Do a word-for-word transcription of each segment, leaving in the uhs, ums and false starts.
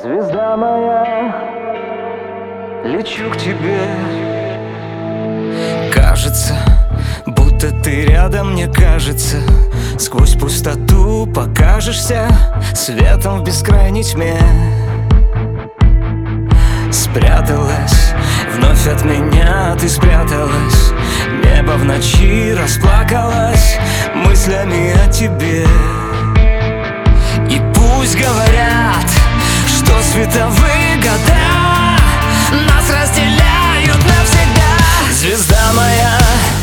Звезда моя, лечу к тебе. Кажется, будто ты рядом, мне кажется. Сквозь пустоту покажешься светом в бескрайней тьме. Спряталась, вновь от меня ты спряталась. Небо в ночи расплакалось мыслями о тебе. И пусть говорят, что световые года нас разделяют навсегда. Звезда моя,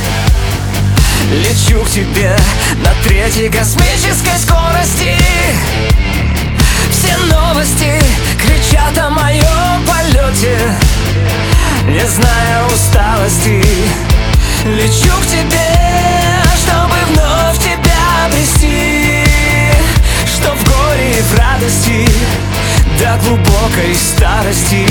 лечу к тебе на третьей космической скорости. Все новости кричат о моем полете, не зная усталости. Лечу к тебе, чтобы вновь тебя обрести, чтоб в горе и в радости до глубокой старости.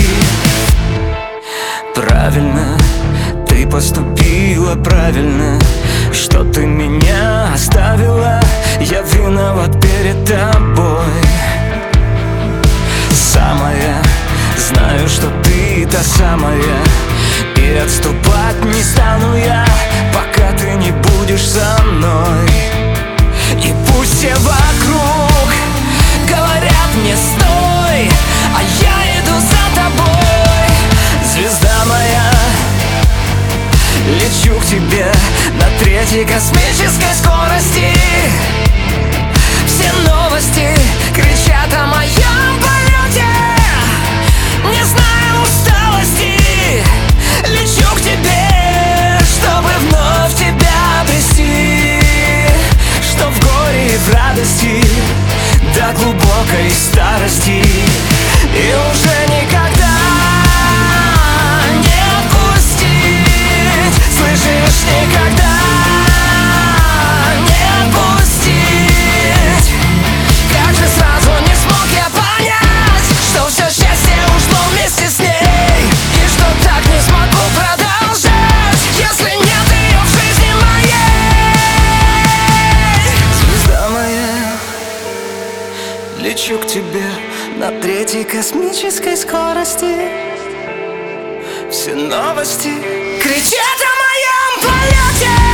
Правильно ты поступила, правильно, что ты меня оставила. Я виноват перед тобой, самая. Знаю, что ты та самая, и отступать не стану я, пока ты не будешь со мной. И пусть все вокруг говорят мне стой, а я иду за тобой. Звезда моя, лечу к тебе на третьей космической скорости. Все новости кричат о моем полете, не знаю усталости. Лечу к тебе, чтобы вновь тебя обрести, чтоб в горе и в радости до глубокой старости. И уже никогда не отпустить, слышишь, никогда не отпустить. Как же сразу не смог я понять, что все счастье ушло вместе с ней, и что так не смогу продолжать, если нет ее в жизни моей. Звезда моя, лечу к тебе на третьей космической скорости. Все новости кричат о моем полете.